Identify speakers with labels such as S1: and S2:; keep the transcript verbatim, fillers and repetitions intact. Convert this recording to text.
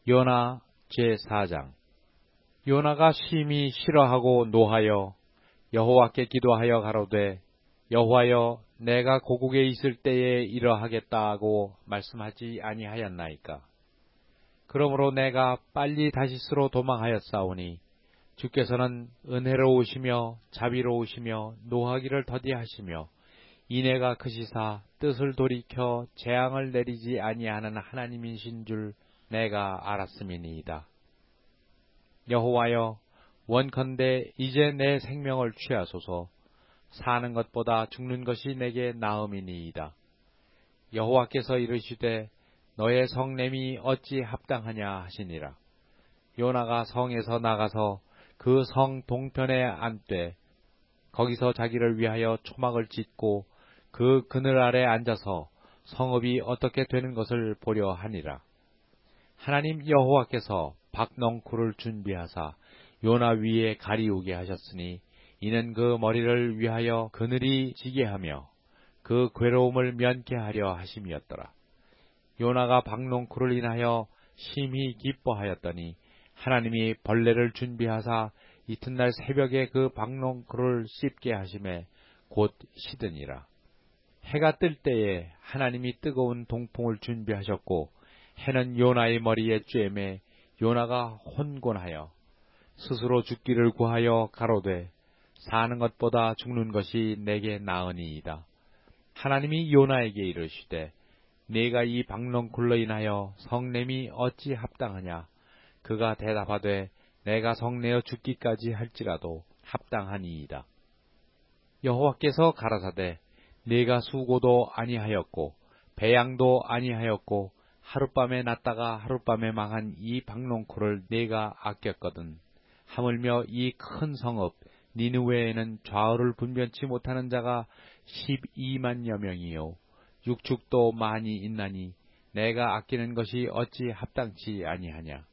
S1: 요나 제사 장. 요나가 심히 싫어하고 노하여 여호와께 기도하여 가로되 여호와여 내가 고국에 있을 때에 이러하겠다고 말씀하지 아니하였나이까. 그러므로 내가 빨리 다시스로 도망하였사오니 주께서는 은혜로우시며 자비로우시며 노하기를 더디하시며 인애가 크시사 뜻을 돌이켜 재앙을 내리지 아니하는 하나님이신 줄 내가 알았음이니이다. 여호와여 원컨대 이제 내 생명을 취하소서. 사는 것보다 죽는 것이 내게 나음이니이다. 여호와께서 이르시되 너의 성냄이 어찌 합당하냐 하시니라. 요나가 성에서 나가서 그 성 동편에 앉되 거기서 자기를 위하여 초막을 짓고 그 그늘 아래 앉아서 성읍이 어떻게 되는 것을 보려 하니라. 하나님 여호와께서 박넝쿨을 준비하사 요나 위에 가리우게 하셨으니 이는 그 머리를 위하여 그늘이 지게 하며 그 괴로움을 면케 하려 하심이었더라. 요나가 박넝쿨을 인하여 심히 기뻐하였더니 하나님이 벌레를 준비하사 이튿날 새벽에 그 박넝쿨을 씹게 하심에 곧 시드니라. 해가 뜰 때에 하나님이 뜨거운 동풍을 준비하셨고 해는 요나의 머리에 쬐매 요나가 혼곤하여 스스로 죽기를 구하여 가로되 사는 것보다 죽는 것이 내게 나으니이다. 하나님이 요나에게 이르시되 네가 이 박넝쿨로 인하여 성냄이 어찌 합당하냐. 그가 대답하되 내가 성내어 죽기까지 할지라도 합당하니이다. 여호와께서 가라사대 네가 수고도 아니하였고 배양도 아니하였고 하룻밤에 났다가 하룻밤에 망한 이 박넝쿨을 네가 아꼈거든. 하물며 이 큰 성읍 니느웨에는 좌우를 분변치 못하는 자가 십이만여 명이요 육축도 많이 있나니 내가 아끼는 것이 어찌 합당치 아니하냐.